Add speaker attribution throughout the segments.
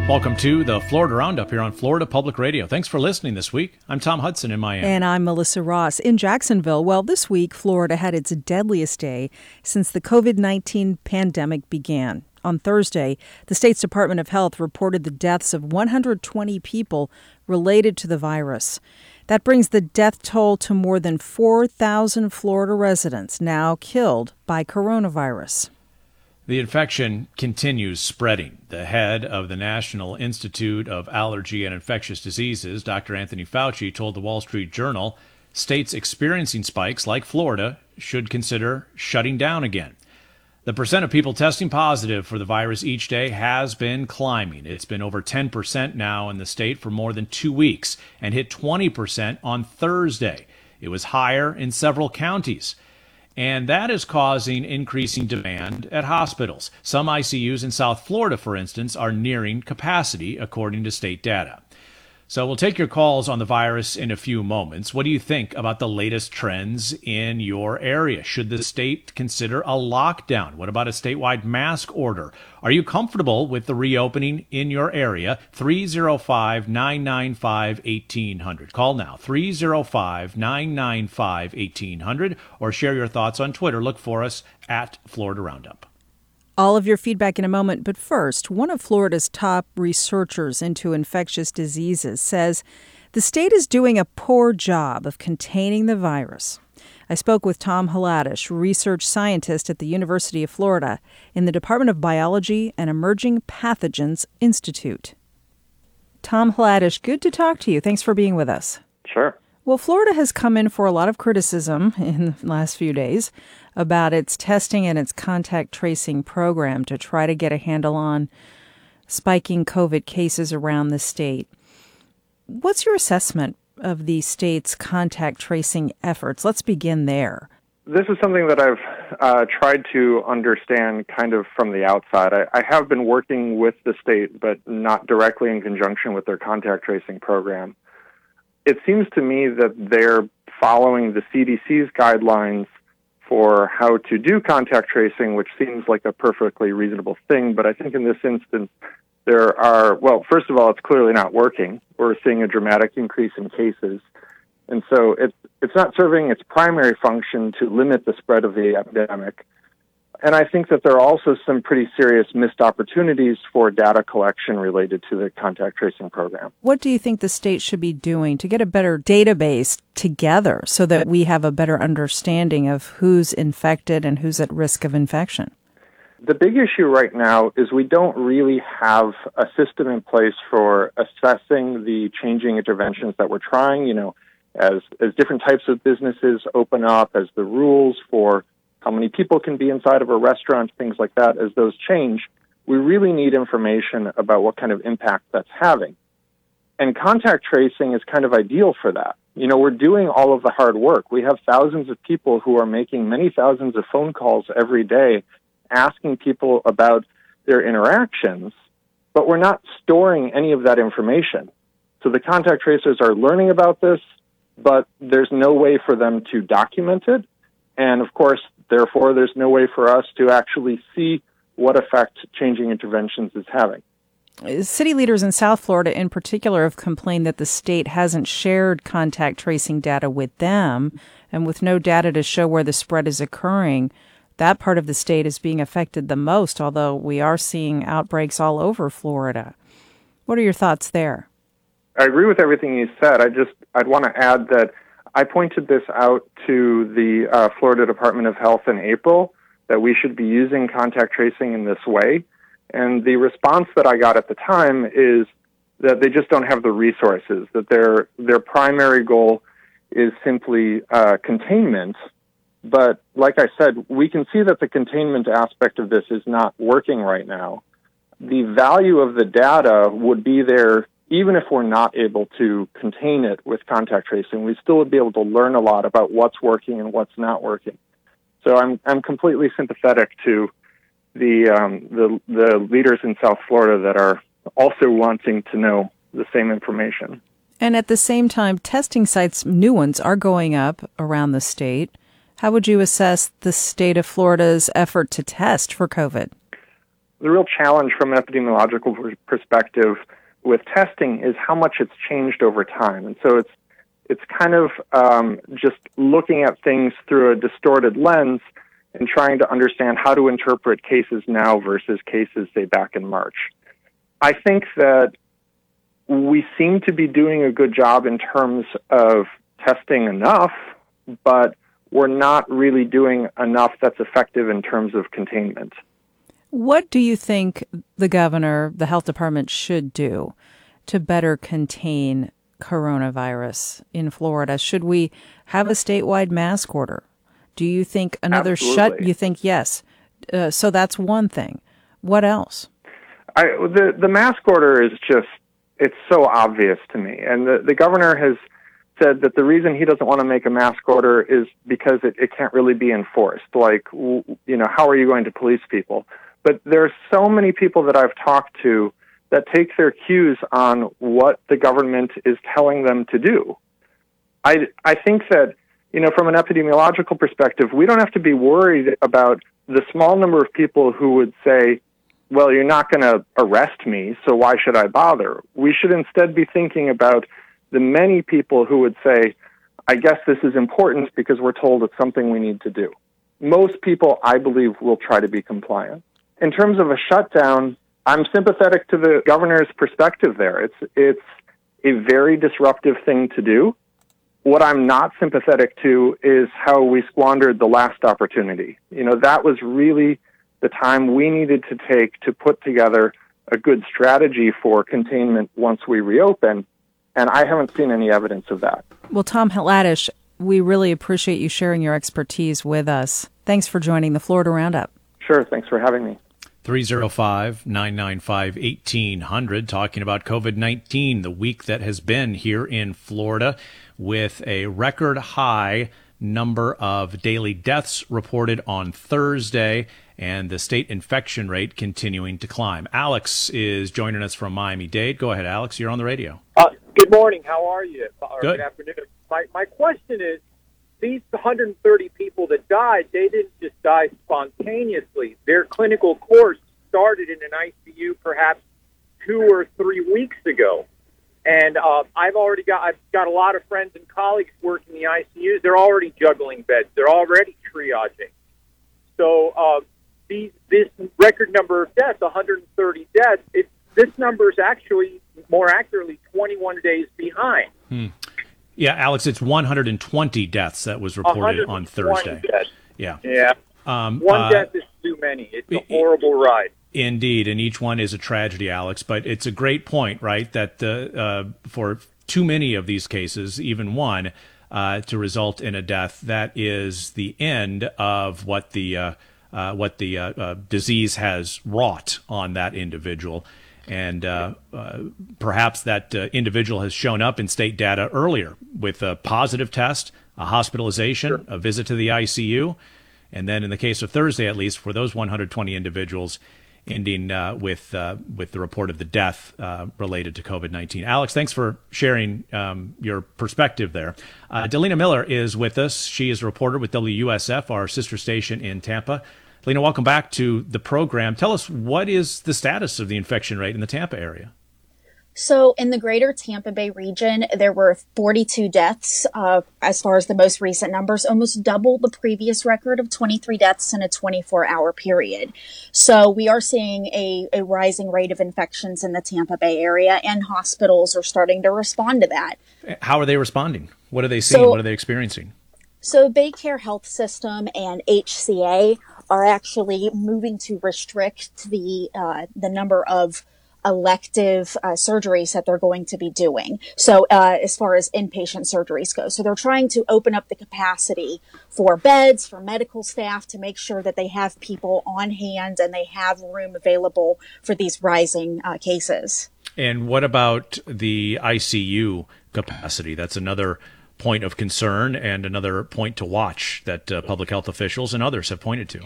Speaker 1: Welcome to the Florida Roundup here on Florida Public Radio. Thanks for listening this week. I'm Tom Hudson in Miami.
Speaker 2: And I'm Melissa Ross in Jacksonville. Well, this week, Florida had its deadliest day since the COVID-19 pandemic began. On Thursday, the state's Department of Health reported the deaths of 120 people related to the virus. That brings the death toll to more than 4,000 Florida residents now killed by coronavirus.
Speaker 1: The infection continues spreading. The head of the National Institute of Allergy and Infectious Diseases, Dr. Anthony Fauci, told the Wall Street Journal states experiencing spikes like Florida should consider shutting down again. The percent of people testing positive for the virus each day has been climbing. It's been over 10% now in the state for more than 2 weeks and hit 20% on Thursday. It was higher in several counties. And that is causing increasing demand at hospitals. Some ICUs in South Florida, for instance, are nearing capacity, according to state data. So we'll take your calls on the virus in a few moments. What do you think about the latest trends in your area? Should the state consider a lockdown? What about a statewide mask order? Are you comfortable with the reopening in your area? 305-995-1800. Call now, 305-995-1800, or share your thoughts on Twitter. Look for us at Florida Roundup.
Speaker 2: All of your feedback in a moment, but first, one of Florida's top researchers into infectious diseases says the state is doing a poor job of containing the virus. I spoke with Tom Hladish, research scientist at the University of Florida in the Department of Biology and Emerging Pathogens Institute. Tom Hladish, good to talk to you. Thanks for being with us.
Speaker 3: Sure.
Speaker 2: Well, Florida has come in for a lot of criticism in the last few days about its testing and its contact tracing program to try to get a handle on spiking COVID cases around the state. What's your assessment of the state's contact tracing efforts? Let's begin there.
Speaker 3: This is something that I've tried to understand kind of from the outside. I have been working with the state, but not directly in conjunction with their contact tracing program. It seems to me that they're following the CDC's guidelines for how to do contact tracing, which seems like a perfectly reasonable thing. But I think in this instance, first of all, it's clearly not working. We're seeing a dramatic increase in cases. And so it's not serving its primary function to limit the spread of the epidemic. And I think that there are also some pretty serious missed opportunities for data collection related to the contact tracing program.
Speaker 2: What do you think the state should be doing to get a better database together so that we have a better understanding of who's infected and who's at risk of infection?
Speaker 3: The big issue right now is we don't really have a system in place for assessing the changing interventions that we're trying, as different types of businesses open up, as the rules for how many people can be inside of a restaurant, things like that, as those change, we really need information about what kind of impact that's having. And contact tracing is kind of ideal for that. We're doing all of the hard work. We have thousands of people who are making many thousands of phone calls every day asking people about their interactions, but we're not storing any of that information. So the contact tracers are learning about this, but there's no way for them to document it. And of course, therefore, there's no way for us to actually see what effect changing interventions is having.
Speaker 2: City leaders in South Florida in particular have complained that the state hasn't shared contact tracing data with them, and with no data to show where the spread is occurring, that part of the state is being affected the most, although we are seeing outbreaks all over Florida. What are your thoughts there?
Speaker 3: I agree with everything you said. I'd want to add that I pointed this out to the Florida Department of Health in April, that we should be using contact tracing in this way. And the response that I got at the time is that they just don't have the resources, that their primary goal is simply containment. But like I said, we can see that the containment aspect of this is not working right now. The value of the data would be there even if we're not able to contain it with contact tracing. We still would be able to learn a lot about what's working and what's not working. So I'm completely sympathetic to the leaders in South Florida that are also wanting to know the same information.
Speaker 2: And at the same time, testing sites, new ones, are going up around the state. How would you assess the state of Florida's effort to test for COVID?
Speaker 3: The real challenge from an epidemiological perspective with testing is how much it's changed over time. And so it's kind of just looking at things through a distorted lens and trying to understand how to interpret cases now versus cases, say, back in March. I think that we seem to be doing a good job in terms of testing enough, but we're not really doing enough that's effective in terms of containment.
Speaker 2: What do you think the governor, the health department should do to better contain coronavirus in Florida? Should we have a statewide mask order? Do you think another
Speaker 3: Absolutely.
Speaker 2: You think yes. So that's one thing. What else?
Speaker 3: The mask order is just, it's so obvious to me. And the governor has said that the reason he doesn't want to make a mask order is because it can't really be enforced. Like, how are you going to police people? But there are so many people that I've talked to that take their cues on what the government is telling them to do. I think that, from an epidemiological perspective, we don't have to be worried about the small number of people who would say, well, you're not going to arrest me, so why should I bother? We should instead be thinking about the many people who would say, I guess this is important because we're told it's something we need to do. Most people, I believe, will try to be compliant. In terms of a shutdown, I'm sympathetic to the governor's perspective there. It's a very disruptive thing to do. What I'm not sympathetic to is how we squandered the last opportunity. That was really the time we needed to take to put together a good strategy for containment once we reopen, and I haven't seen any evidence of that.
Speaker 2: Well, Tom Hladish, we really appreciate you sharing your expertise with us. Thanks for joining the Florida Roundup.
Speaker 3: Sure, thanks for having me.
Speaker 1: 305-995-1800, talking about COVID-19, the week that has been here in Florida, with a record high number of daily deaths reported on Thursday, and the state infection rate continuing to climb. Alex is joining us from Miami-Dade. Go ahead, Alex. You're on the radio.
Speaker 4: Good morning. How are you?
Speaker 1: Good
Speaker 4: afternoon. My question is, these 130 people that died, they didn't just die spontaneously. Their clinical course started in an ICU perhaps 2 or 3 weeks ago. And I've got a lot of friends and colleagues working in the ICUs. They're already juggling beds. They're already triaging. So this record number of deaths, 130 deaths, this number is actually, more accurately, 21 days behind.
Speaker 1: Yeah, Alex, it's 120 deaths that was reported on Thursday.
Speaker 4: Deaths.
Speaker 1: Yeah.
Speaker 4: One death is too many. It's a horrible ride.
Speaker 1: Indeed, and each one is a tragedy, Alex. But it's a great point, right, that for too many of these cases, even one, to result in a death, that is the end of what the disease has wrought on that individual. And perhaps that individual has shown up in state data earlier with a positive test, a hospitalization, a visit to the ICU, and then in the case of Thursday, at least, for those 120 individuals, ending with the report of the death related to COVID-19. Alex, thanks for sharing your perspective there. Delina Miller is with us. She is a reporter with WUSF, our sister station in Tampa. Delina, welcome back to the program. Tell us, what is the status of the infection rate in the Tampa area?
Speaker 5: So in the greater Tampa Bay region, there were 42 deaths as far as the most recent numbers, almost double the previous record of 23 deaths in a 24-hour period. So we are seeing a rising rate of infections in the Tampa Bay area, and hospitals are starting to respond to that.
Speaker 1: How are they responding? What are they seeing? What are they experiencing?
Speaker 5: So BayCare Health System and HCA are actually moving to restrict the number of elective surgeries that they're going to be doing. So as far as inpatient surgeries go. So they're trying to open up the capacity for beds, for medical staff, to make sure that they have people on hand and they have room available for these rising cases.
Speaker 1: And what about the ICU capacity? That's another point of concern and another point to watch that public health officials and others have pointed to.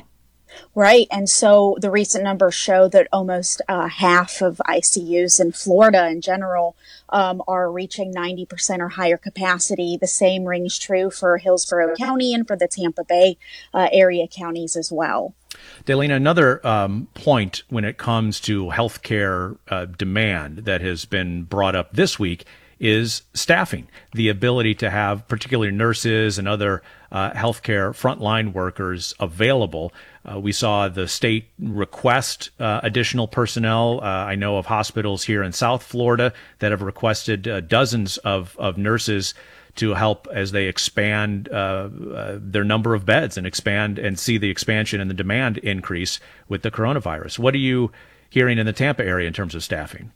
Speaker 5: Right. And so the recent numbers show that almost half of ICUs in Florida in general are reaching 90% or higher capacity. The same rings true for Hillsborough County and for the Tampa Bay area counties as well.
Speaker 1: Daylina, another point when it comes to healthcare demand that has been brought up this week is staffing, the ability to have particularly nurses and other healthcare frontline workers available. We saw the state request additional personnel. I know of hospitals here in South Florida that have requested dozens of nurses to help as they expand their number of beds and expand and see the expansion and the demand increase with the coronavirus. What are you hearing in the Tampa area in terms of staffing?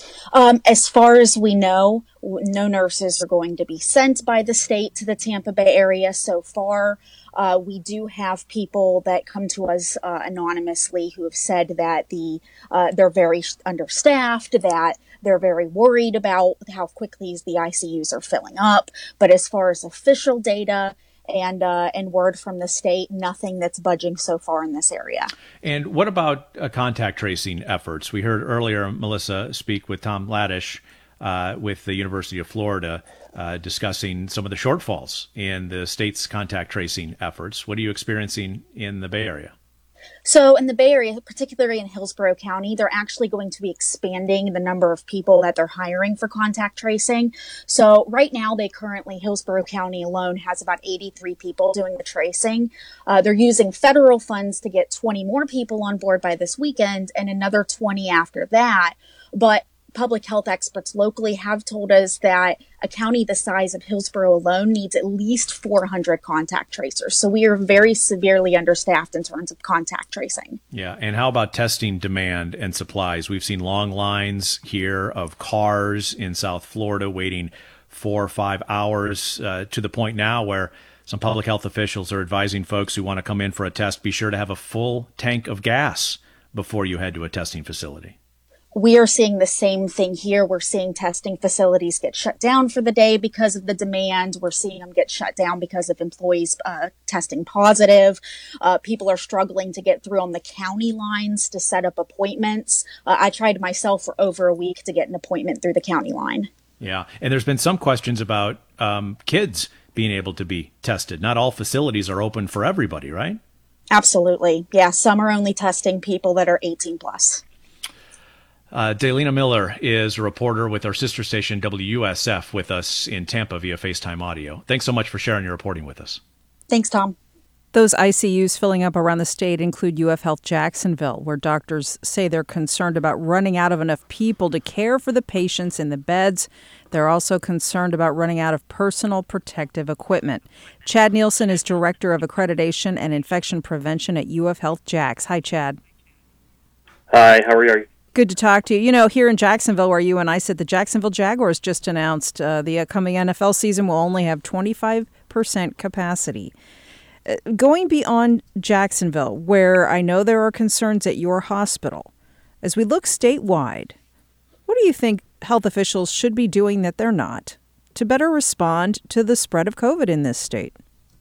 Speaker 5: As far as we know, no nurses are going to be sent by the state to the Tampa Bay area so far. We do have people that come to us anonymously who have said that they're very understaffed, that they're very worried about how quickly the ICUs are filling up. But as far as official data and word from the state, nothing that's budging so far in this area.
Speaker 1: And what about contact tracing efforts? We heard earlier Melissa speak with Tom Ladish with the University of Florida discussing some of the shortfalls in the state's contact tracing efforts. What are you experiencing in the Bay Area?
Speaker 5: So in the Bay Area, particularly in Hillsborough County, they're actually going to be expanding the number of people that they're hiring for contact tracing. So right now, Hillsborough County alone has about 83 people doing the tracing. They're using federal funds to get 20 more people on board by this weekend and another 20 after that. But public health experts locally have told us that a county the size of Hillsborough alone needs at least 400 contact tracers. So we are very severely understaffed in terms of contact tracing.
Speaker 1: Yeah. And how about testing demand and supplies? We've seen long lines here of cars in South Florida waiting 4 or 5 hours to the point now where some public health officials are advising folks who want to come in for a test, be sure to have a full tank of gas before you head to a testing facility.
Speaker 5: We are seeing the same thing here. We're seeing testing facilities get shut down for the day because of the demand. We're seeing them get shut down because of employees testing positive. People are struggling to get through on the county lines to set up appointments. I tried myself for over a week to get an appointment through the county line.
Speaker 1: Yeah, and there's been some questions about kids being able to be tested. Not all facilities are open for everybody, right?
Speaker 5: Absolutely. Yeah, some are only testing people that are 18 plus.
Speaker 1: Daylina Miller is a reporter with our sister station WUSF with us in Tampa via FaceTime audio. Thanks so much for sharing your reporting with us.
Speaker 5: Thanks, Tom.
Speaker 2: Those ICUs filling up around the state include UF Health Jacksonville, where doctors say they're concerned about running out of enough people to care for the patients in the beds. They're also concerned about running out of personal protective equipment. Chad Nielsen is Director of Accreditation and Infection Prevention at UF Health Jax. Hi, Chad.
Speaker 6: Hi, how are you?
Speaker 2: Good to talk to you. You know, here in Jacksonville, where you and I sit, the Jacksonville Jaguars just announced the upcoming NFL season will only have 25% capacity. Going beyond Jacksonville, where I know there are concerns at your hospital, as we look statewide, what do you think health officials should be doing that they're not to better respond to the spread of COVID in this state?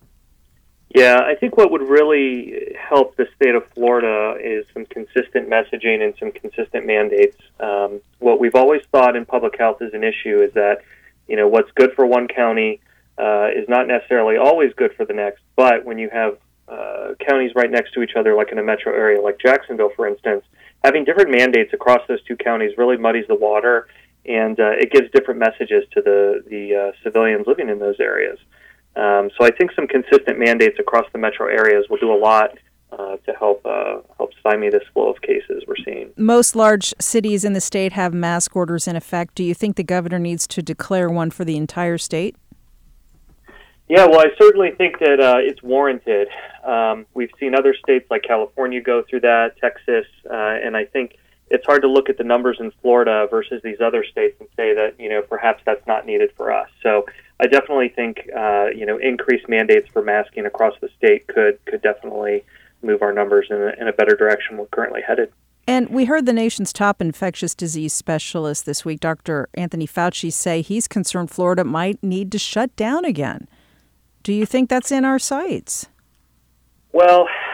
Speaker 6: Yeah, I think what would really help the state of Florida is some consistent messaging and some consistent mandates. What we've always thought in public health is an issue is that, you know, what's good for one county is not necessarily always good for the next. But when you have counties right next to each other, like in a metro area like Jacksonville, for instance, having different mandates across those two counties really muddies the water, and it gives different messages to the civilians living in those areas. So I think some consistent mandates across the metro areas will do a lot to help stymie this flow of cases we're seeing.
Speaker 2: Most large cities in the state have mask orders in effect. Do you think the governor needs to declare one for the entire state?
Speaker 6: Yeah, well, I certainly think that it's warranted. We've seen other states like California go through that, Texas, and I think it's hard to look at the numbers in Florida versus these other states and say that, you know, perhaps that's not needed for us. So I definitely think, increased mandates for masking across the state could definitely move our numbers in a better direction we're currently headed.
Speaker 2: And we heard the nation's top infectious disease specialist this week, Dr. Anthony Fauci, say he's concerned Florida might need to shut down again. Do you think that's in our sights?
Speaker 6: Well,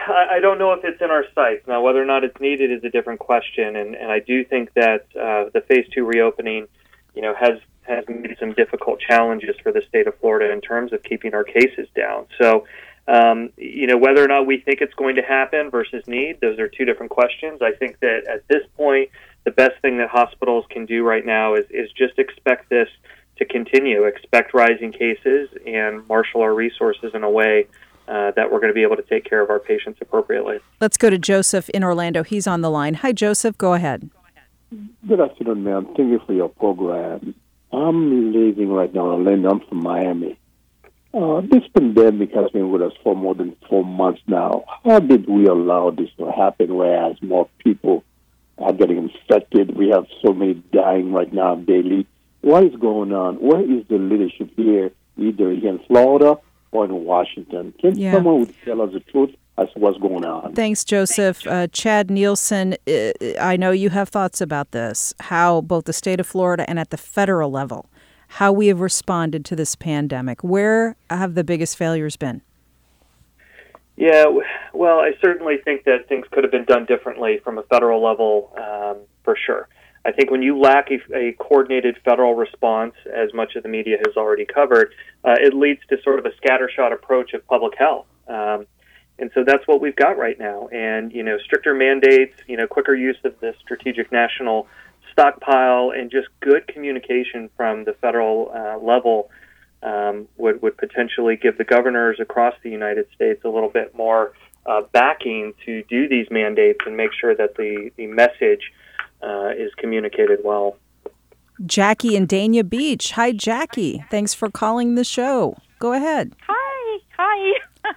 Speaker 6: I don't know if it's in our sights. Now, whether or not it's needed is a different question, and I do think that the Phase 2 reopening, has made some difficult challenges for the state of Florida in terms of keeping our cases down. So, whether or not we think it's going to happen versus need, those are two different questions. I think that at this point, the best thing that hospitals can do right now is just expect this to continue, expect rising cases, and marshal our resources in a way that we're going to be able to take care of our patients appropriately.
Speaker 2: Let's go to Joseph in Orlando. He's on the line. Hi, Joseph. Go ahead.
Speaker 7: Good afternoon, ma'am. Thank you for your program. I'm living right now in Orlando. I'm from Miami. This pandemic has been with us for more than 4 months now. How did we allow this to happen, whereas more people are getting infected? We have so many dying right now daily. What is going on? Where is the leadership here, either in Florida or in Washington? Can someone tell us the truth as to what's going on?
Speaker 2: Thanks, Joseph. Chad Nielsen, I know you have thoughts about this, how both the state of Florida and at the federal level, how we have responded to this pandemic. Where have the biggest failures been?
Speaker 6: Yeah, well, I certainly think that things could have been done differently from a federal level, for sure. I think when you lack a coordinated federal response, as much of the media has already covered, it leads to sort of a scattershot approach of public health. And so that's what we've got right now. And, stricter mandates, quicker use of the strategic national stockpile, and just good communication from the federal level would potentially give the governors across the United States a little bit more backing to do these mandates and make sure that the message is communicated well.
Speaker 2: Jackie in Dania Beach. Hi, Jackie. Thanks for calling the show. Go ahead.
Speaker 8: Hi.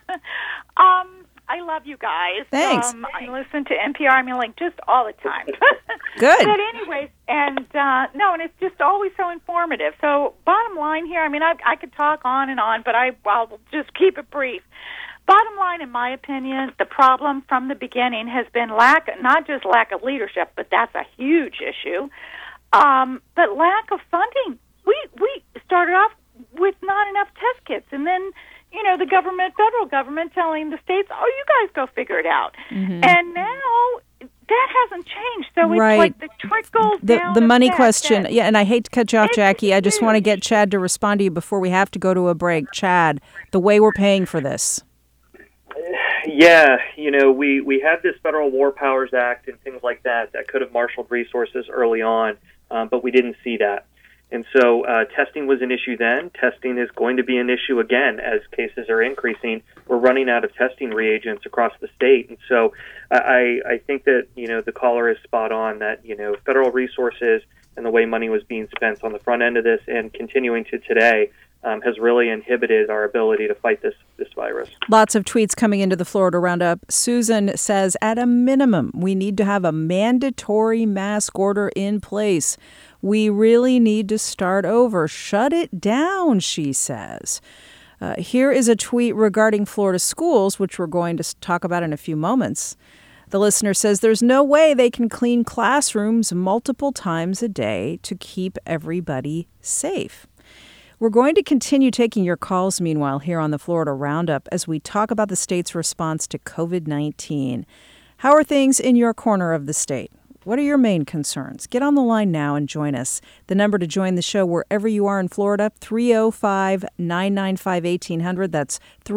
Speaker 8: I love you guys.
Speaker 2: Thanks.
Speaker 8: I listen to NPR, just all the time.
Speaker 2: Good.
Speaker 8: But anyways, and it's just always so informative. So bottom line here, I could talk on and on, but I'll just keep it brief. Bottom line, in my opinion, the problem from the beginning has been not just lack of leadership, but that's a huge issue, but lack of funding. We started off with not enough test kits, and then the federal government telling the states, you guys go figure it out. Mm-hmm. And now that hasn't changed. So it's like the trickle down.
Speaker 2: The money question. Yeah, and I hate to cut you off, Jackie. I just want to get Chad to respond to you before we have to go to a break. Chad, the way we're paying for this.
Speaker 6: Yeah, we had this Federal War Powers Act and things like that could have marshaled resources early on, but we didn't see that. And so testing was an issue then. Testing is going to be an issue again as cases are increasing. We're running out of testing reagents across the state. And so I think that, the caller is spot on that, federal resources and the way money was being spent on the front end of this and continuing to today has really inhibited our ability to fight this virus.
Speaker 2: Lots of tweets coming into the Florida Roundup. Susan says, at a minimum, we need to have a mandatory mask order in place. We really need to start over. Shut it down, she says. Here is a tweet regarding Florida schools, which we're going to talk about in a few moments. The listener says there's no way they can clean classrooms multiple times a day to keep everybody safe. We're going to continue taking your calls, meanwhile, here on the Florida Roundup as we talk about the state's response to COVID-19. How are things in your corner of the state? What are your main concerns? Get on the line now and join us. The number to join the show wherever you are in Florida, 305-995-1800. That's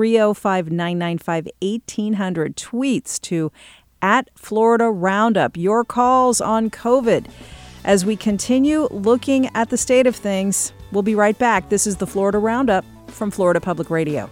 Speaker 2: 305-995-1800. Tweets to @Florida Roundup. Your calls on COVID. As we continue looking at the state of things, we'll be right back. This is the Florida Roundup from Florida Public Radio.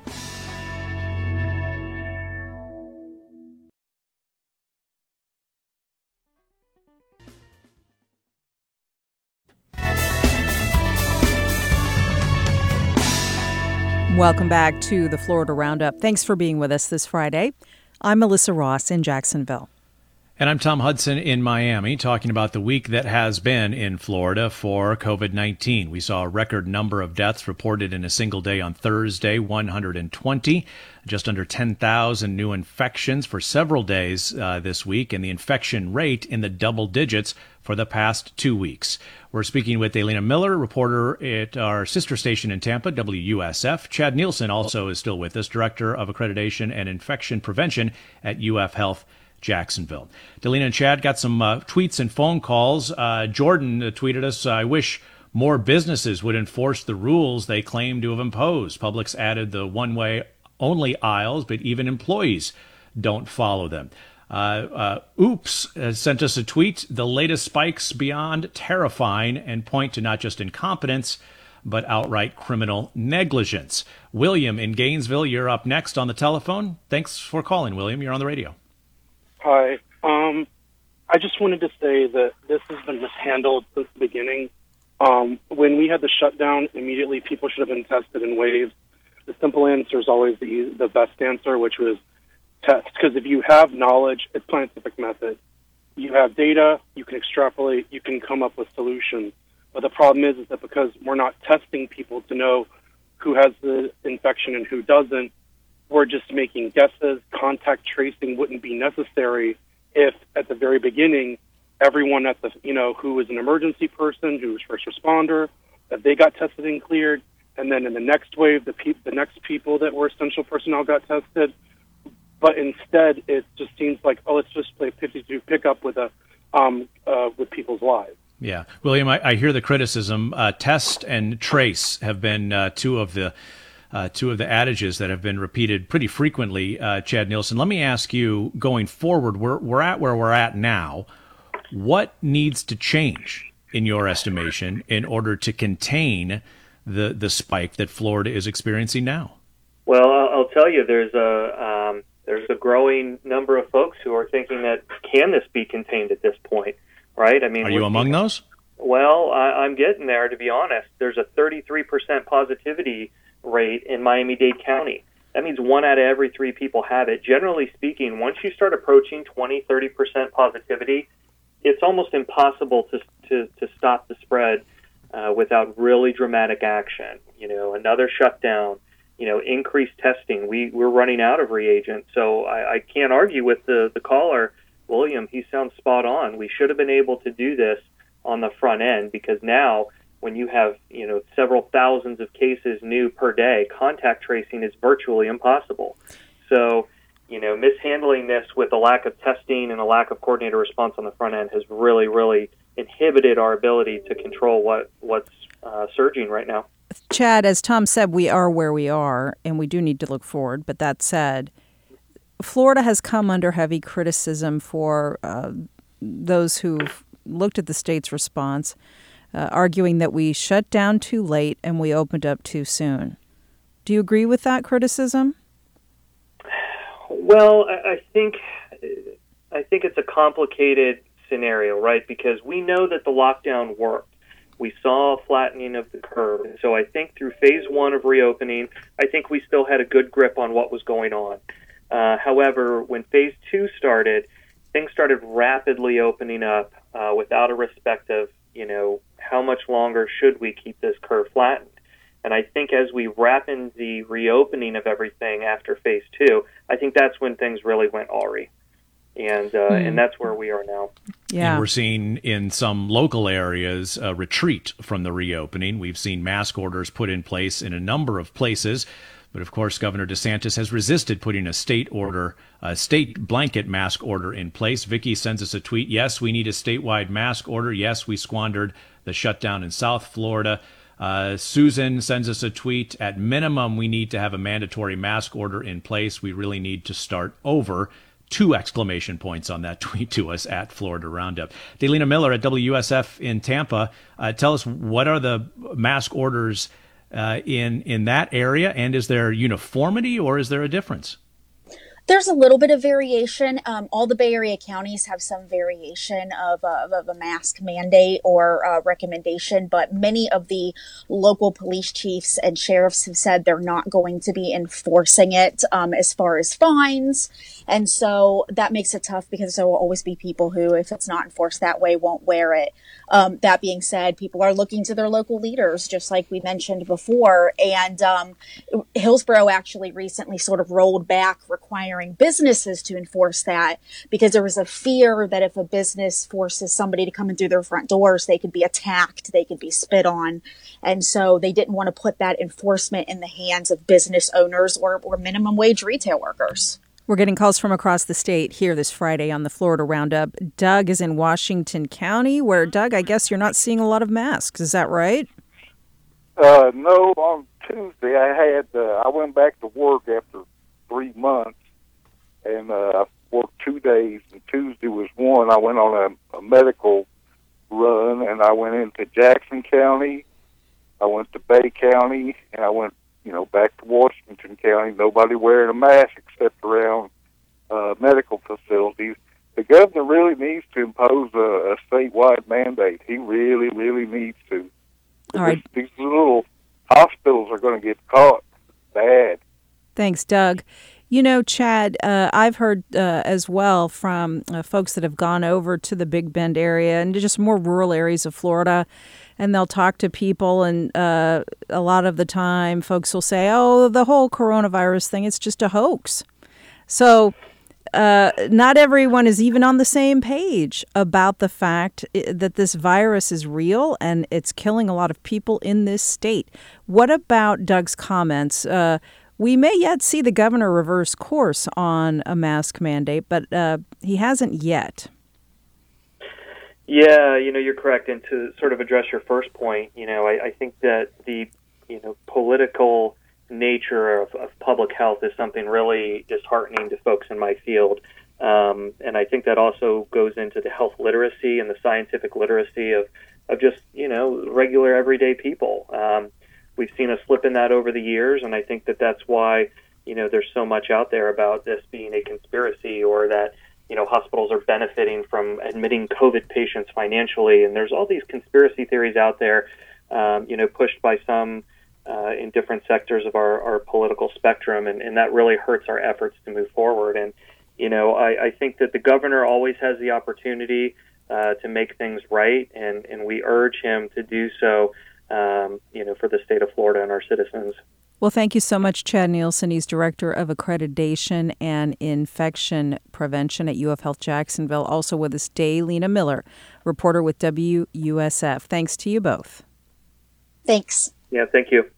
Speaker 2: Welcome back to the Florida Roundup. Thanks for being with us this Friday. I'm Melissa Ross in Jacksonville.
Speaker 1: And I'm Tom Hudson in Miami, talking about the week that has been in Florida for COVID-19. We saw a record number of deaths reported in a single day on Thursday, 120, just under 10,000 new infections for several days this week, and the infection rate in the double digits for the past 2 weeks. We're speaking with Daylina Miller, reporter at our sister station in Tampa, WUSF. Chad Nielsen also is still with us, Director of Accreditation and Infection Prevention at UF Health Jacksonville. Daylina and Chad got some tweets and phone calls. Jordan tweeted us, I wish more businesses would enforce the rules they claim to have imposed. Publix added the one-way only aisles, but even employees don't follow them. Oops sent us a tweet. The latest spikes beyond terrifying and point to not just incompetence, but outright criminal negligence. William in Gainesville, you're up next on the telephone. Thanks for calling, William. You're on the radio.
Speaker 9: Hi. I just wanted to say that this has been mishandled since the beginning. When we had the shutdown, immediately people should have been tested in waves. The simple answer is always the best answer, which was test. Because if you have knowledge, it's scientific method. You have data, you can extrapolate, you can come up with solutions. But the problem is that because we're not testing people to know who has the infection and who doesn't, we're just making guesses. Contact tracing wouldn't be necessary if, at the very beginning, everyone at the who was an emergency person, who was first responder, that they got tested and cleared, and then in the next wave, the next people that were essential personnel got tested. But instead, it just seems like, let's just play 52 pickup with people's lives.
Speaker 1: Yeah, William, I hear the criticism. Test and trace have been two of the adages that have been repeated pretty frequently, Chad Nielsen. Let me ask you, going forward, we're at where we're at now. What needs to change, in your estimation, in order to contain the spike that Florida is experiencing now?
Speaker 6: Well, I'll tell you, there's a growing number of folks who are thinking that can this be contained at this point, right? I mean,
Speaker 1: are you among those?
Speaker 6: Well, I'm getting there, to be honest. There's a 33% positivity rate in Miami-Dade County. That means 1 out of every 3 people have it. Generally speaking, once you start approaching 20-30% positivity, it's almost impossible to stop the spread without really dramatic action. Another shutdown, increased testing. We're running out of reagents, so I can't argue with the caller, William. He sounds spot on. We should have been able to do this on the front end, because now when you have, several thousands of cases new per day, contact tracing is virtually impossible. So, mishandling this with a lack of testing and a lack of coordinated response on the front end has really, really inhibited our ability to control what's surging right now.
Speaker 2: Chad, as Tom said, we are where we are, and we do need to look forward. But that said, Florida has come under heavy criticism for those who've looked at the state's response, arguing that we shut down too late and we opened up too soon. Do you agree with that criticism?
Speaker 6: Well, I think it's a complicated scenario, right? Because we know that the lockdown worked. We saw a flattening of the curve. And so I think through phase 1 of reopening, I think we still had a good grip on what was going on. However, when phase 2 started, things started rapidly opening up without a respect of, how much longer should we keep this curve flattened? And I think as we wrap in the reopening of everything after phase 2, I think that's when things really went awry. And that's where we are now.
Speaker 2: Yeah.
Speaker 1: And we're seeing in some local areas a retreat from the reopening. We've seen mask orders put in place in a number of places. But, of course, Governor DeSantis has resisted putting a state blanket mask order in place. Vicky sends us a tweet. Yes, we need a statewide mask order. Yes, we squandered the shutdown in South Florida. Susan sends us a tweet. At minimum, we need to have a mandatory mask order in place. We really need to start over. 2 exclamation points on that tweet to us at Florida Roundup. Daylina Miller at WUSF in Tampa. Tell us, what are the mask orders in that area, and is there uniformity or is there a difference?
Speaker 5: There's a little bit of variation. All the Bay Area counties have some variation of a mask mandate or recommendation, but many of the local police chiefs and sheriffs have said they're not going to be enforcing it as far as fines. And so that makes it tough because there will always be people who, if it's not enforced that way, won't wear it. That being said, people are looking to their local leaders, just like we mentioned before. And Hillsborough actually recently sort of rolled back requiring businesses to enforce that because there was a fear that if a business forces somebody to come in through their front doors, they could be attacked, they could be spit on. And so they didn't want to put that enforcement in the hands of business owners or minimum wage retail workers.
Speaker 2: We're getting calls from across the state here this Friday on the Florida Roundup. Doug is in Washington County, where, Doug, I guess you're not seeing a lot of masks. Is that right?
Speaker 10: No, on Tuesday I went back to work after 3 months, and I worked 2 days, and Tuesday was one. I went on a medical run, and I went into Jackson County, I went to Bay County, and I went back to Washington County. Nobody wearing a mask except around medical facilities. The governor really needs to impose a statewide mandate. He really, really needs to.
Speaker 2: All right.
Speaker 10: These little hospitals are going to get caught bad.
Speaker 2: Thanks, Doug. Chad, I've heard as well from folks that have gone over to the Big Bend area and just more rural areas of Florida, and they'll talk to people, and a lot of the time folks will say, oh, the whole coronavirus thing, it's just a hoax. So not everyone is even on the same page about the fact that this virus is real and it's killing a lot of people in this state. What about Doug's comments? We may yet see the governor reverse course on a mask mandate, but he hasn't yet.
Speaker 6: Yeah, you're correct. And to sort of address your first point, I think that the, political nature of public health is something really disheartening to folks in my field. And I think that also goes into the health literacy and the scientific literacy of just, regular everyday people. We've seen a slip in that over the years, and I think that that's why, there's so much out there about this being a conspiracy or that, hospitals are benefiting from admitting COVID patients financially. And there's all these conspiracy theories out there, pushed by some in different sectors of our political spectrum, and that really hurts our efforts to move forward. And, I think that the governor always has the opportunity to make things right, and we urge him to do so, for the state of Florida and our citizens.
Speaker 2: Well, thank you so much, Chad Nielsen. He's Director of Accreditation and Infection Prevention at UF Health Jacksonville. Also with us, Daylina Miller, reporter with WUSF. Thanks to you both.
Speaker 5: Thanks.
Speaker 6: Yeah, thank you.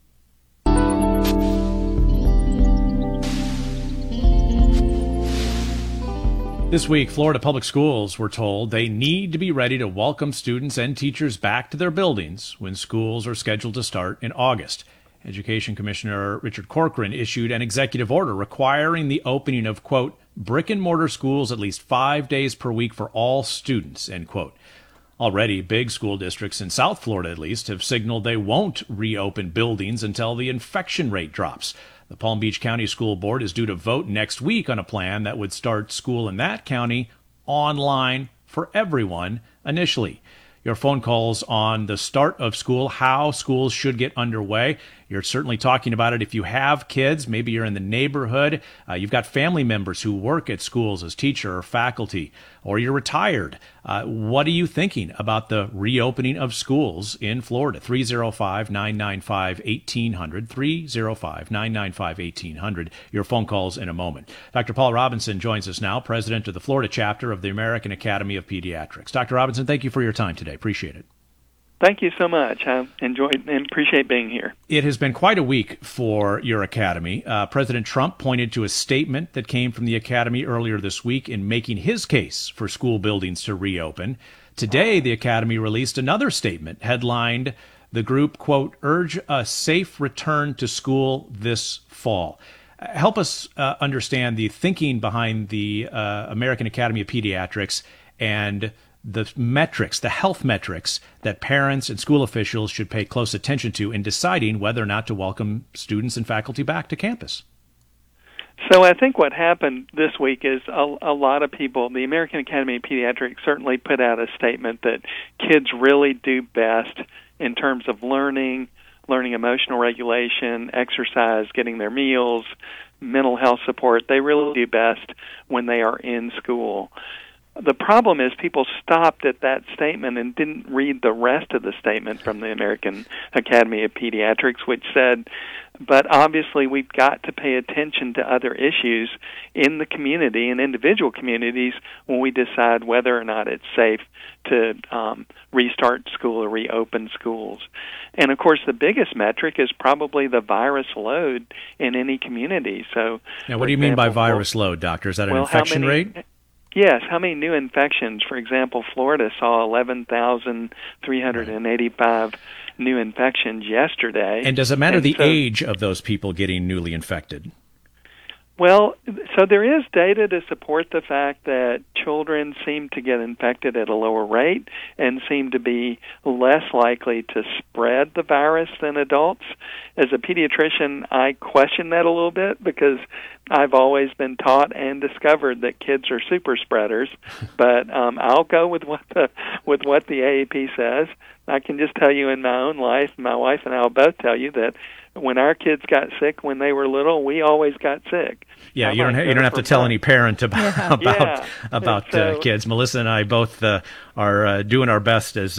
Speaker 1: This week, Florida Public Schools were told they need to be ready to welcome students and teachers back to their buildings when schools are scheduled to start in August. Education Commissioner Richard Corcoran issued an executive order requiring the opening of, quote, brick-and-mortar schools at least 5 days per week for all students, end quote. Already, big school districts in South Florida, at least, have signaled they won't reopen buildings until the infection rate drops. The Palm Beach County School Board is due to vote next week on a plan that would start school in that county online for everyone initially. Your phone calls on the start of school, how schools should get underway. You're certainly talking about it if you have kids. Maybe you're in the neighborhood. You've got family members who work at schools as teacher or faculty, or you're retired. What are you thinking about the reopening of schools in Florida? 305-995-1800, 305-995-1800. Your phone calls in a moment. Dr. Paul Robinson joins us now, president of the Florida chapter of the American Academy of Pediatrics. Dr. Robinson, thank you for your time today. Appreciate it.
Speaker 11: Thank you so much. I enjoyed and appreciate being here.
Speaker 1: It has been quite a week for your academy. President Trump pointed to a statement that came from the academy earlier this week in making his case for school buildings to reopen. Today, the academy released another statement headlined, the group, quote, urge a safe return to school this fall. Help us understand the thinking behind the American Academy of Pediatrics and the metrics, the health metrics that parents and school officials should pay close attention to in deciding whether or not to welcome students and faculty back to campus.
Speaker 11: So I think what happened this week is a lot of people, the American Academy of Pediatrics certainly put out a statement that kids really do best in terms of learning emotional regulation, exercise, getting their meals, mental health support. They really do best when they are in school. The problem is people stopped at that statement and didn't read the rest of the statement from the American Academy of Pediatrics, which said, but obviously we've got to pay attention to other issues in the community and individual communities when we decide whether or not it's safe to restart school or reopen schools. And, of course, the biggest metric is probably the virus load in any community. So,
Speaker 1: now, what do you mean by virus load, Doctor? Is that an infection rate?
Speaker 11: Yes. How many new infections? For example, Florida saw 11,385 new infections yesterday.
Speaker 1: And does it matter the age of those people getting newly infected?
Speaker 11: Well, so there is data to support the fact that children seem to get infected at a lower rate and seem to be less likely to spread the virus than adults. As a pediatrician, I question that a little bit because I've always been taught and discovered that kids are super spreaders, but I'll go with what the AAP says. I can just tell you in my own life, my wife and I will both tell you that when our kids got sick when they were little, we always got sick.
Speaker 1: Yeah, you don't have to tell any parent about kids. Melissa and I both are doing our best as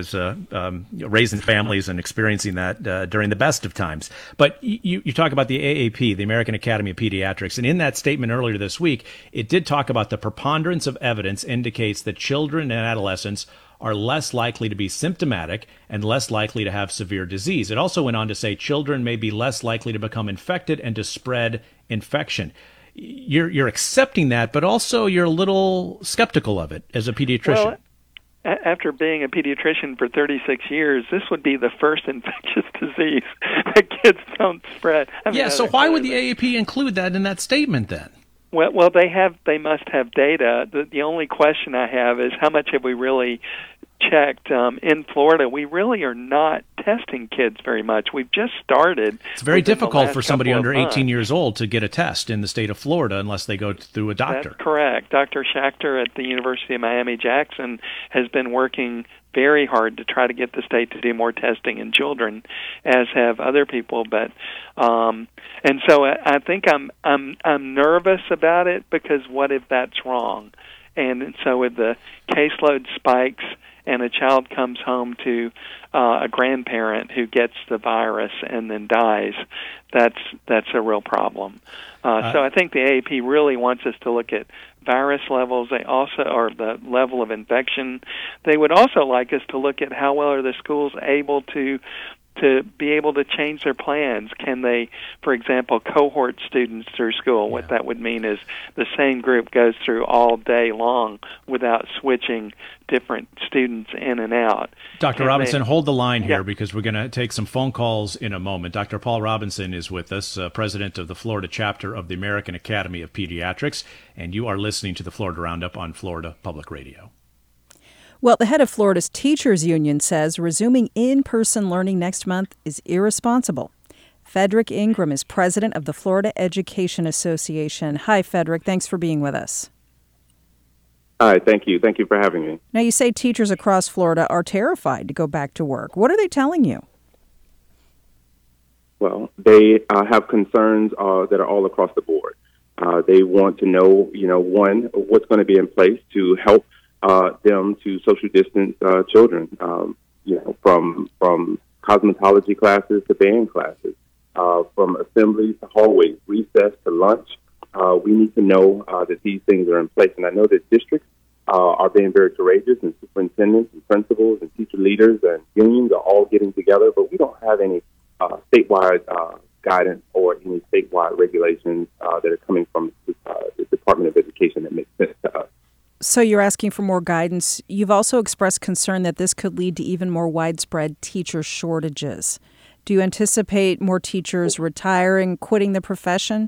Speaker 1: raising families and experiencing that during the best of times. But you talk about the AAP, the American Academy of Pediatrics, and in that statement earlier this week, it did talk about the preponderance of evidence indicates that children and adolescents are less likely to be symptomatic and less likely to have severe disease. It also went on to say children may be less likely to become infected and to spread infection. You're accepting that, but also you're a little skeptical of it as a pediatrician.
Speaker 11: Well, after being a pediatrician for 36 years, this would be the first infectious disease that kids don't spread.
Speaker 1: So why would the AAP include that in that statement then?
Speaker 11: Well, they must have data. The only question I have is how much have we really checked? In Florida, we really are not testing kids very much. We've just started.
Speaker 1: It's very difficult for somebody under 18 years old to get a test in the state of Florida unless they go through a doctor.
Speaker 11: That's correct. Dr. Schachter at the University of Miami-Jackson has been working very hard to try to get the state to do more testing in children, as have other people. But and so I think I'm nervous about it because what if that's wrong? And so with the caseload spikes and a child comes home to a grandparent who gets the virus and then dies, that's a real problem. So I think the AAP really wants us to look at virus levels. They also are the level of infection. They would also like us to look at how well are the schools able to be able to change their plans. Can they, for example, cohort students through school? Yeah. What that would mean is the same group goes through all day long without switching different students in and out.
Speaker 1: Dr. Robinson, hold the line here because we're going to take some phone calls in a moment. Dr. Paul Robinson is with us, president of the Florida chapter of the American Academy of Pediatrics, and you are listening to the Florida Roundup on Florida Public Radio.
Speaker 2: Well, the head of Florida's Teachers Union says resuming in-person learning next month is irresponsible. Frederick Ingram is president of the Florida Education Association. Hi, Frederick. Thanks for being with us.
Speaker 12: Hi, thank you. Thank you for having me.
Speaker 2: Now, you say teachers across Florida are terrified to go back to work. What are they telling you?
Speaker 12: Well, they have concerns that are all across the board. They want to know, one, what's going to be in place to help them to social distance children, from cosmetology classes to band classes, from assemblies to hallways, recess to lunch. We need to know that these things are in place. And I know that districts are being very courageous, and superintendents and principals and teacher leaders and unions are all getting together, but we don't have any statewide guidance or any statewide regulations that are coming from the Department of Education that makes sense to us.
Speaker 2: So you're asking for more guidance. You've also expressed concern that this could lead to even more widespread teacher shortages. Do you anticipate more teachers retiring, quitting the profession?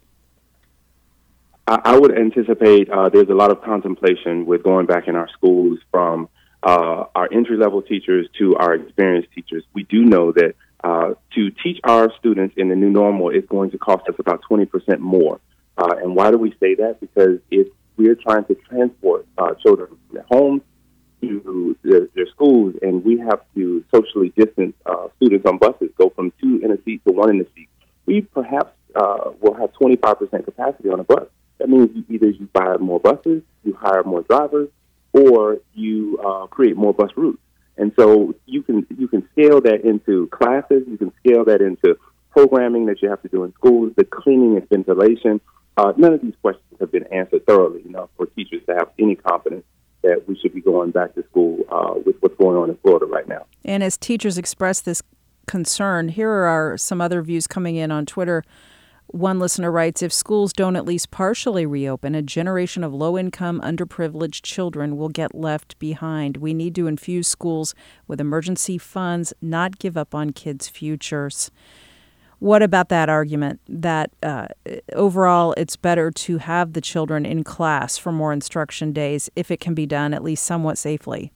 Speaker 12: I would anticipate there's a lot of contemplation with going back in our schools from our entry-level teachers to our experienced teachers. We do know that to teach our students in the new normal is going to cost us about 20% more. And why do we say that? Because we're trying to transport children from their homes to their schools, and we have to socially distance students on buses, go from 2 in a seat to 1 in a seat. We perhaps will have 25% capacity on a bus. That means either you buy more buses, you hire more drivers, or you create more bus routes. And so you can scale that into classes, you can scale that into programming that you have to do in schools, the cleaning and ventilation. None of these questions have been answered thoroughly enough for teachers to have any confidence that we should be going back to school with what's going on in Florida right now.
Speaker 2: And as teachers express this concern, here are some other views coming in on Twitter. One listener writes, if schools don't at least partially reopen, a generation of low-income, underprivileged children will get left behind. We need to infuse schools with emergency funds, not give up on kids' futures. What about that argument that overall it's better to have the children in class for more instruction days if it can be done at least somewhat safely?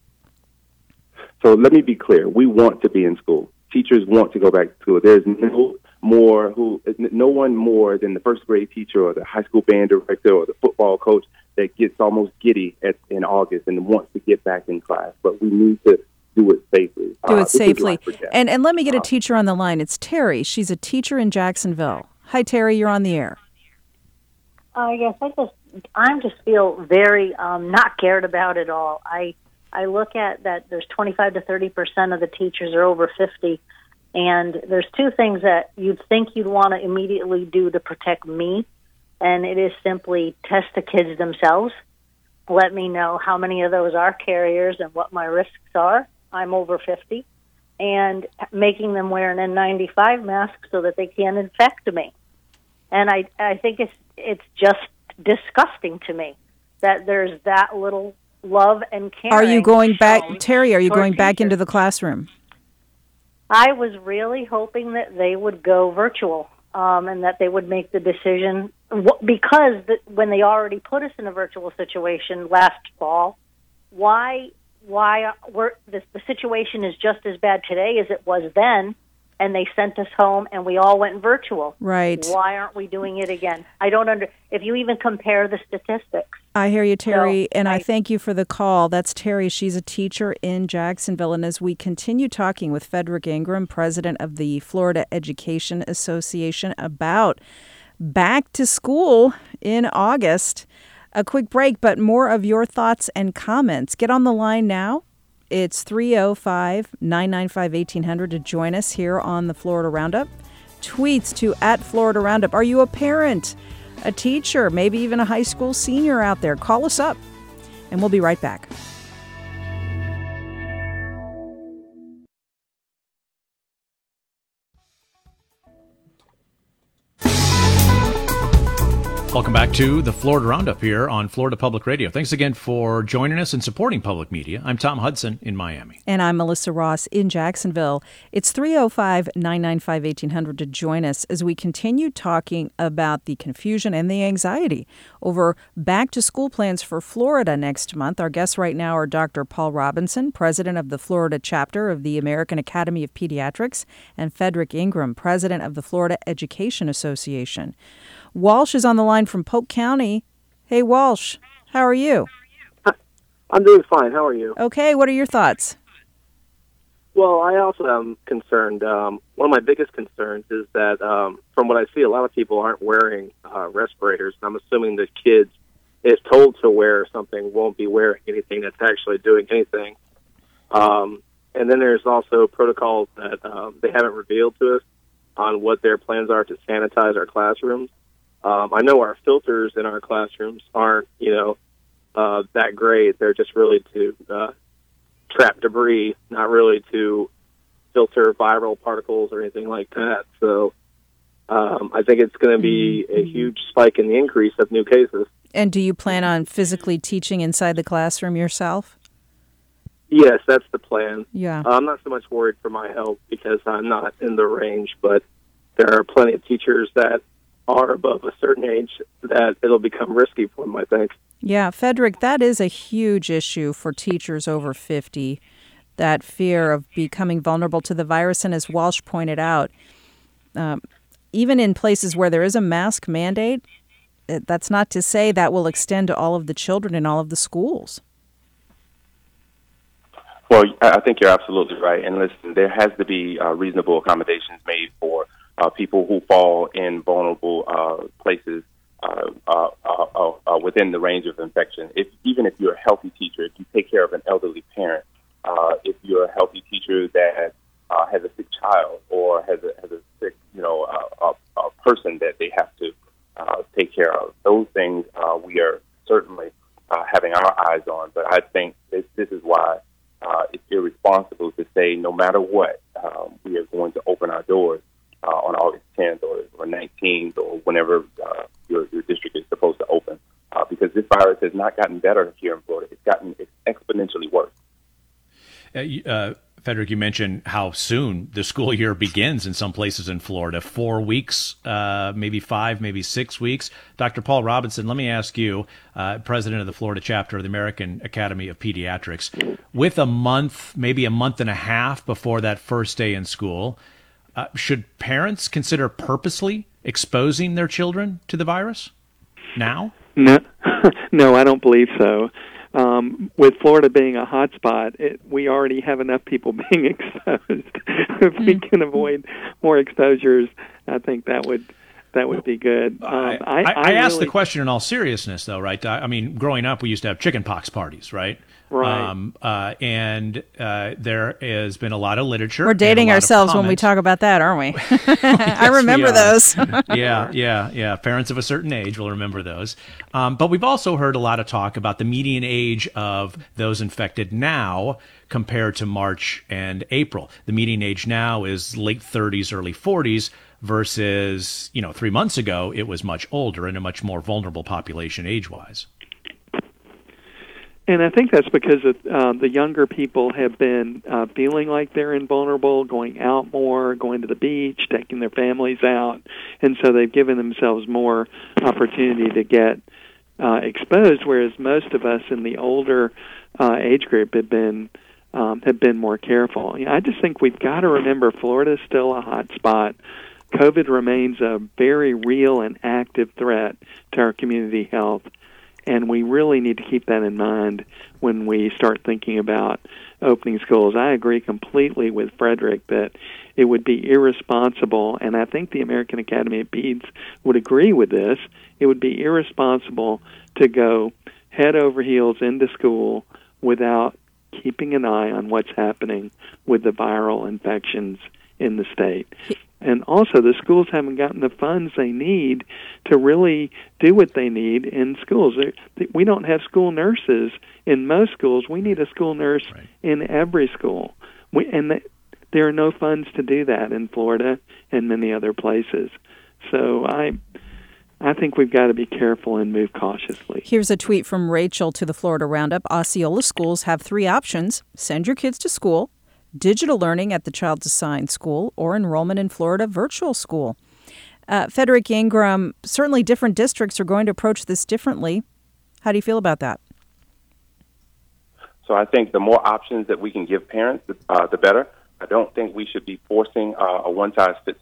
Speaker 12: So let me be clear. We want to be in school. Teachers want to go back to school. There's no one more than the first grade teacher or the high school band director or the football coach that gets almost giddy in August and wants to get back in class. But we need to do it safely.
Speaker 2: And let me get a teacher on the line. It's Terry. She's a teacher in Jacksonville. Hi, Terry. You're on the air.
Speaker 13: Yes, I just feel very not cared about at all. I look at that there's 25 to 30% of the teachers are over 50. And there's two things that you'd think you'd want to immediately do to protect me, and it is simply test the kids themselves. Let me know how many of those are carriers and what my risks are. I'm over 50. And making them wear an N95 mask so that they can't infect me. And I think it's just disgusting to me that there's that little love and caring.
Speaker 2: Are you going back, Terry, are you going back into the classroom?
Speaker 13: I was really hoping that they would go virtual and that they would make the decision because when they already put us in a virtual situation last fall, the situation is just as bad today as it was then, and they sent us home and we all went virtual.
Speaker 2: Right.
Speaker 13: Why aren't we doing it again? I don't if you even compare the statistics.
Speaker 2: I hear you, Terry, and I thank you for the call. That's Terry. She's a teacher in Jacksonville. And as we continue talking with Frederick Ingram, president of the Florida Education Association, about back to school in August, a quick break, but more of your thoughts and comments. Get on the line now. It's 305-995-1800 to join us here on the Florida Roundup. Tweets to @Florida Roundup. Are you a parent, a teacher, maybe even a high school senior out there? Call us up, and we'll be right back.
Speaker 1: Welcome back to the Florida Roundup here on Florida Public Radio. Thanks again for joining us and supporting public media. I'm Tom Hudson in Miami.
Speaker 2: And I'm Melissa Ross in Jacksonville. It's 305-995-1800 to join us as we continue talking about the confusion and the anxiety over back-to-school plans for Florida next month. Our guests right now are Dr. Paul Robinson, president of the Florida chapter of the American Academy of Pediatrics, and Frederick Ingram, president of the Florida Education Association. Walsh is on the line from Polk County. Hey, Walsh, how are you?
Speaker 14: I'm doing fine. How are you?
Speaker 2: Okay, what are your thoughts?
Speaker 14: Well, I also am concerned. One of my biggest concerns is that, from what I see, a lot of people aren't wearing respirators. I'm assuming the kids, if told to wear something, won't be wearing anything that's actually doing anything. And then there's also protocols that they haven't revealed to us on what their plans are to sanitize our classrooms. I know our filters in our classrooms aren't, that great. They're just really to trap debris, not really to filter viral particles or anything like that. So I think it's going to be a huge spike in the increase of new cases.
Speaker 2: And do you plan on physically teaching inside the classroom yourself?
Speaker 14: Yes, that's the plan.
Speaker 2: Yeah.
Speaker 14: I'm not so much worried for my health because I'm not in the range, but there are plenty of teachers that are above a certain age that it'll become risky for them, I think.
Speaker 2: Yeah, Frederick, that is a huge issue for teachers over 50, that fear of becoming vulnerable to the virus. And as Walsh pointed out, even in places where there is a mask mandate, that's not to say that will extend to all of the children in all of the schools.
Speaker 12: Well, I think you're absolutely right. And listen, there has to be reasonable accommodations made for people who fall in vulnerable places within the range of infection. Even if you're a healthy teacher, if you take care of an elderly parent, if you're a healthy teacher that has a sick child or has a sick, a person that they have to take care of, those things we are certainly having our eyes on. But I think this is why it's irresponsible to say no matter what, we are going to open our doors on August 10th or 19th or whenever your district is supposed to open, because this virus has not gotten better here in Florida. It's exponentially worse.
Speaker 1: Frederick, you mentioned how soon the school year begins in some places in Florida, 4 weeks, maybe 5, maybe 6 weeks. Dr. Paul Robinson, let me ask you, president of the Florida chapter of the American Academy of Pediatrics, with a month, maybe a month and a half before that first day in school, should parents consider purposely exposing their children to the virus now?
Speaker 11: No, no, I don't believe so. With Florida being a hot spot, we already have enough people being exposed. If we can avoid more exposures, I think that would be good.
Speaker 1: I asked the question in all seriousness, though, right? I mean, growing up, we used to have chickenpox parties, right?
Speaker 11: Right.
Speaker 1: And there has been a lot of literature.
Speaker 2: We're dating ourselves when we talk about that, aren't we?
Speaker 1: Yes,
Speaker 2: I remember those.
Speaker 1: Yeah. Parents of a certain age will remember those. But we've also heard a lot of talk about the median age of those infected now compared to March and April. The median age now is late 30s, early 40s. Versus, 3 months ago, it was much older and a much more vulnerable population age-wise.
Speaker 11: And I think that's because the younger people have been feeling like they're invulnerable, going out more, going to the beach, taking their families out, and so they've given themselves more opportunity to get exposed, whereas most of us in the older age group have been more careful. I just think we've got to remember Florida's still a hot spot. COVID remains a very real and active threat to our community health, and we really need to keep that in mind when we start thinking about opening schools. I agree completely with Frederick that it would be irresponsible, and I think the American Academy of Peds would agree with this, it would be irresponsible to go head over heels into school without keeping an eye on what's happening with the viral infections in the state. And also, the schools haven't gotten the funds they need to really do what they need in schools. We don't have school nurses in most schools. We need a school nurse in every school. There are no funds to do that in Florida and many other places. So I think we've got to be careful and move cautiously.
Speaker 2: Here's a tweet from Rachel to the Florida Roundup. Osceola schools have 3 options: send your kids to school, digital learning at the child's assigned school, or enrollment in Florida virtual school. Frederick Ingram, certainly different districts are going to approach this differently. How do you feel about that?
Speaker 12: So I think the more options that we can give parents, the better. I don't think we should be forcing a one-size-fits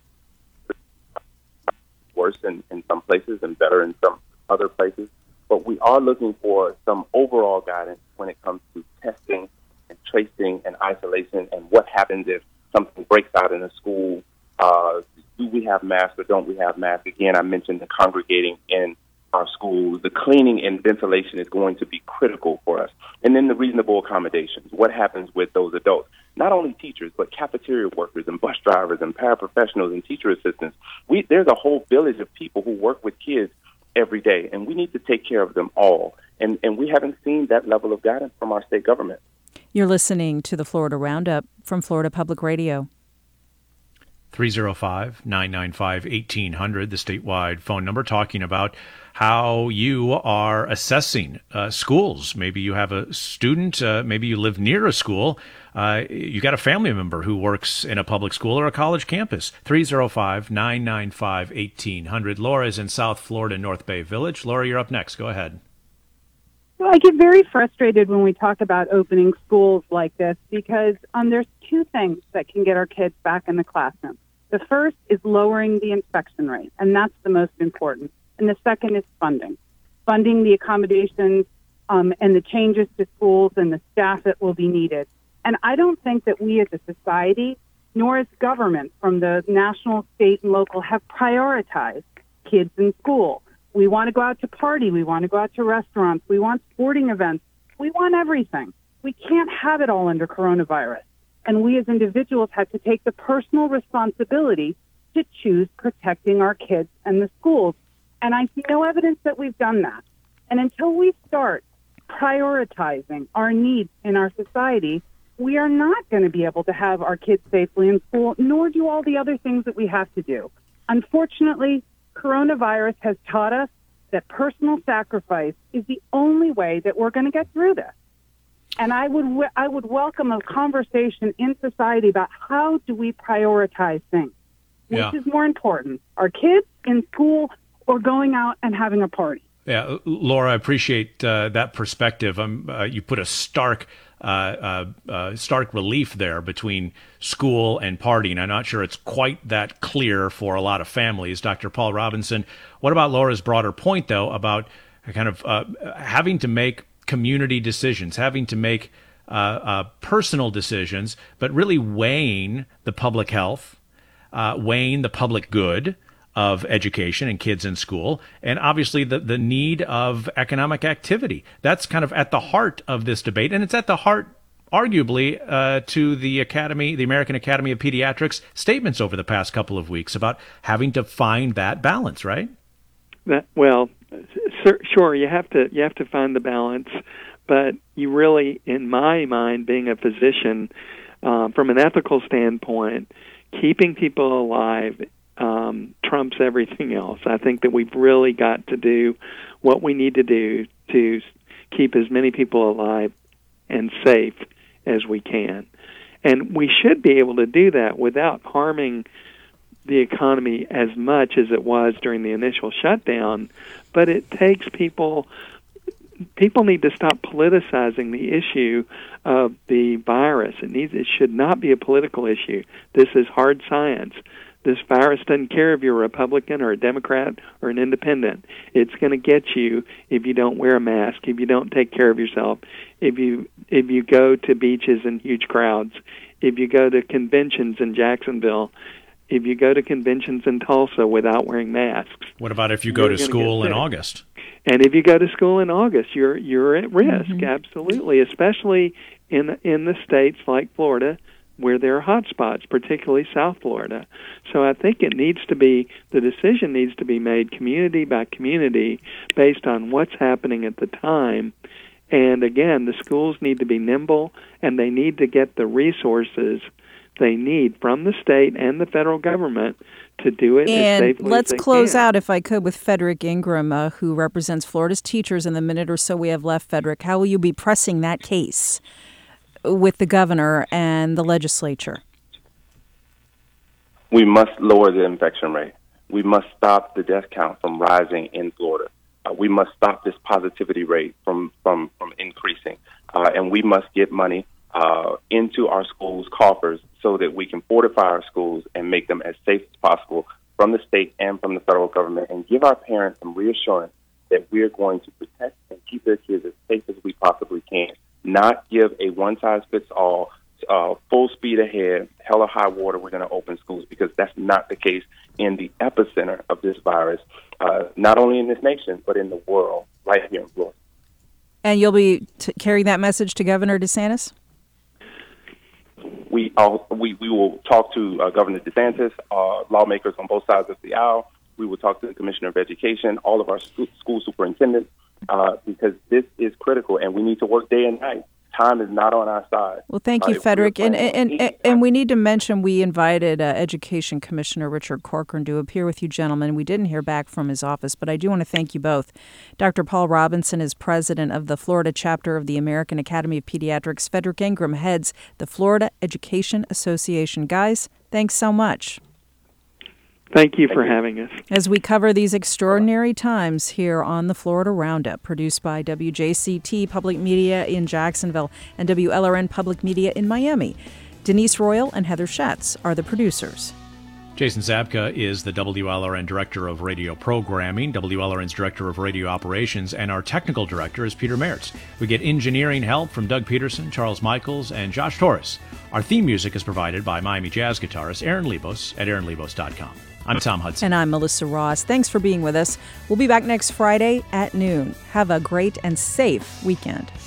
Speaker 12: worse in some places and better in some other places. But we are looking for some overall guidance when it comes to testing and tracing and isolation and what happens if something breaks out in a school. Do we have masks or don't we have masks? Again, I mentioned the congregating in our schools. The cleaning and ventilation is going to be critical for us. And then the reasonable accommodations. What happens with those adults? Not only teachers, but cafeteria workers and bus drivers and paraprofessionals and teacher assistants. There's a whole village of people who work with kids every day, and we need to take care of them all. And we haven't seen that level of guidance from our state government.
Speaker 2: You're listening to the Florida Roundup from Florida Public Radio.
Speaker 1: 305-995-1800, the statewide phone number, talking about how you are assessing schools. Maybe you have a student, maybe you live near a school, you got a family member who works in a public school or a college campus. 305-995-1800. Laura is in South Florida, North Bay Village. Laura, you're up next. Go ahead.
Speaker 15: Well, I get very frustrated when we talk about opening schools like this because there's 2 things that can get our kids back in the classroom. The first is lowering the infection rate, and that's the most important. and the second is funding the accommodations and the changes to schools and the staff that will be needed. And I don't think that we as a society, nor as government from the national, state, and local, have prioritized kids in school. We want to go out to party. We want to go out to restaurants. We want sporting events. We want everything. We can't have it all under coronavirus. And we as individuals have to take the personal responsibility to choose protecting our kids and the schools. And I see no evidence that we've done that. And until we start prioritizing our needs in our society, we are not going to be able to have our kids safely in school, nor do all the other things that we have to do. Unfortunately, coronavirus has taught us that personal sacrifice is the only way that we're going to get through this. And I would welcome a conversation in society about how do we prioritize things. Which is more important, our kids in school or going out and having a party?
Speaker 1: Yeah, Laura, I appreciate that perspective. You put a stark relief there between school and partying. I'm not sure it's quite that clear for a lot of families. Dr. Paul Robinson, what about Laura's broader point, though, about kind of having to make community decisions, having to make personal decisions, but really weighing the public health, weighing the public good of education and kids in school, and obviously the need of economic activity. That's kind of at the heart of this debate, and it's at the heart, arguably, to the American Academy of Pediatrics statements over the past couple of weeks about having to find that balance, right?
Speaker 11: Sure, you have to find the balance, but you really, in my mind, being a physician, from an ethical standpoint, keeping people alive trumps everything else. I think that we've really got to do what we need to do to keep as many people alive and safe as we can. And we should be able to do that without harming the economy as much as it was during the initial shutdown. But it takes people need to stop politicizing the issue of the virus. It should not be a political issue. This is hard science. This virus doesn't care if you're a Republican or a Democrat or an independent. It's going to get you if you don't wear a mask, if you don't take care of yourself, if you go to beaches in huge crowds, if you go to conventions in Jacksonville, if you go to conventions in Tulsa without wearing masks.
Speaker 1: What about if you go to school in August?
Speaker 11: And if you go to school in August, you're at risk, absolutely, especially in the states like Florida, where there are hot spots, particularly South Florida. So I think the decision needs to be made community by community based on what's happening at the time. And again, the schools need to be nimble, and they need to get the resources they need from the state and the federal government to do it as safely as they can.
Speaker 2: And let's close out, if I could, with Frederick Ingram, who represents Florida's teachers in the minute or so we have left. Frederick, how will you be pressing that case with the governor and the legislature?
Speaker 12: We must lower the infection rate. We must stop the death count from rising in Florida. We must stop this positivity rate from increasing. And we must get money into our schools' coffers so that we can fortify our schools and make them as safe as possible from the state and from the federal government, and give our parents some reassurance that we're going to protect and keep their kids as safe as we possibly can. Not give a one-size-fits-all, full speed ahead, hell or high water, we're going to open schools, because that's not the case in the epicenter of this virus, not only in this nation, but in the world, right here in Florida.
Speaker 2: And you'll be carrying that message to Governor DeSantis?
Speaker 12: We will talk to Governor DeSantis, lawmakers on both sides of the aisle. We will talk to the Commissioner of Education, all of our school superintendents, because this is critical, and we need to work day and night. Time is not on our side.
Speaker 2: Well, thank you, Frederick. And we need to mention we invited Education Commissioner Richard Corcoran to appear with you gentlemen. We didn't hear back from his office, but I do want to thank you both. Dr. Paul Robinson is president of the Florida chapter of the American Academy of Pediatrics. Frederick Ingram heads the Florida Education Association. Guys, thanks so much.
Speaker 11: Thank you for having us.
Speaker 2: As we cover these extraordinary times here on the Florida Roundup, produced by WJCT Public Media in Jacksonville and WLRN Public Media in Miami. Denise Royal and Heather Schatz are the producers.
Speaker 1: Jason Zabka is the WLRN Director of Radio Programming, WLRN's Director of Radio Operations, and our technical director is Peter Mertz. We get engineering help from Doug Peterson, Charles Michaels, and Josh Torres. Our theme music is provided by Miami Jazz guitarist Aaron Lebos at aaronlebos.com. I'm Tom Hudson.
Speaker 2: And I'm Melissa Ross. Thanks for being with us. We'll be back next Friday at noon. Have a great and safe weekend.